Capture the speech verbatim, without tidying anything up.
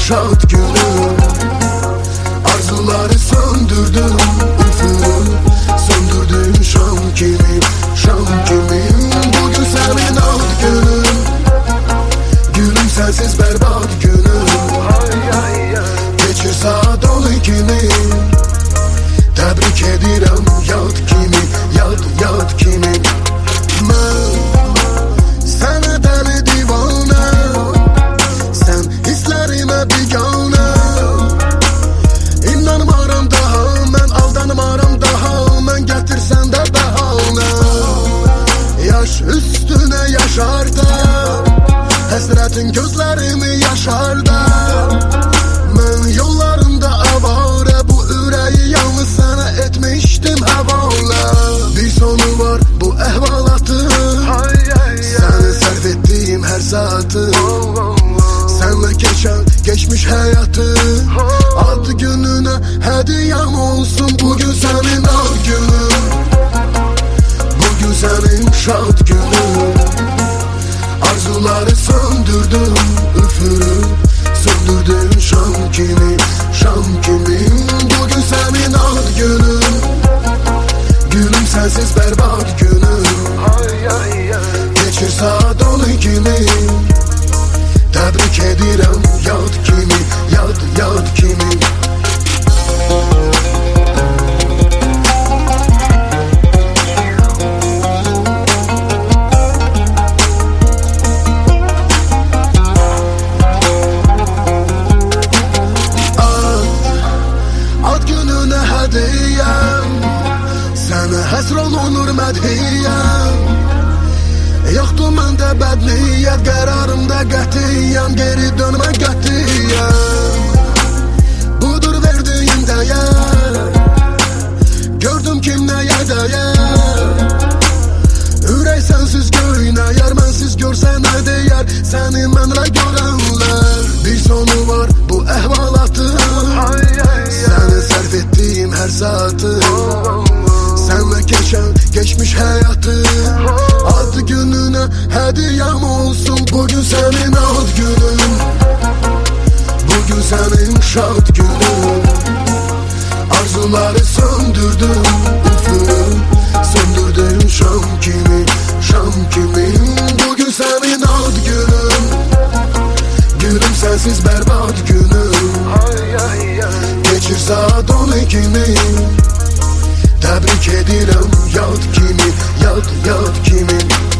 şad günüm. Arzuları söndürdüm, üfürü söndürdüm şam kimi, şam kimi. Bugün senin ad günün, gülüm sensiz berbat günüm. Geçir saat on ikini, tebrik edirəm yad kimi, yad yad kimi. Mən sənə dəli divanə, sən hisslərimə biganə. İnanmaram daha, mən aldanmaram daha, mən gətirsən də bəhanə. Yaş üstünə yaşarda, həsrətin gözlərimi yaşarda. Mən yollarında avara, bu ürəyi yalnız sənə etmişdim həvalə. Bir sonu var bu əhvalatın, səni sərf etdiyim hər saatı. Sənlə keçən geçmiş həyatı, ad gününə hədiyəm olsun. Bugün sənin ad günün, bugün sənin şad günün. Arzuları söndürdüm, üfürü söndürdüm şam kimi, şam kimi. Bugün sənin ad günün, gülüm sensiz berbat günüm. Geçir saat on ikini, tebrik edirəm yad kimi, yad yad kimi. Sənə həsr olunur mədhiyyəm, yoxdur məndə bədniyyət. Qərarımda qətiyyəm, geri dönmə qətiyyəm. Budur verdiyim dəyər, gördüm kim nəyə dəyər. Ürək sənsiz göynəyər, mənsiz görsə nə deyər səni mənlə görənlər. Bir sonu var bu əhvalatın, səni sərf etdiyim hər saatı. Sənlə keçən geçmiş həyatı, ad gününə hədiyəm olsun. Bugün sənin ad günün, bugün sənin şad günün. Arzuları söndürdüm, üfürü söndürdüm şam kimi, şam kimi. Bugün sənin ad günün, gülüm sensiz berbat günüm. Geçir saat on ikini, tebrik edirəm yad kimi, yad yad kimi.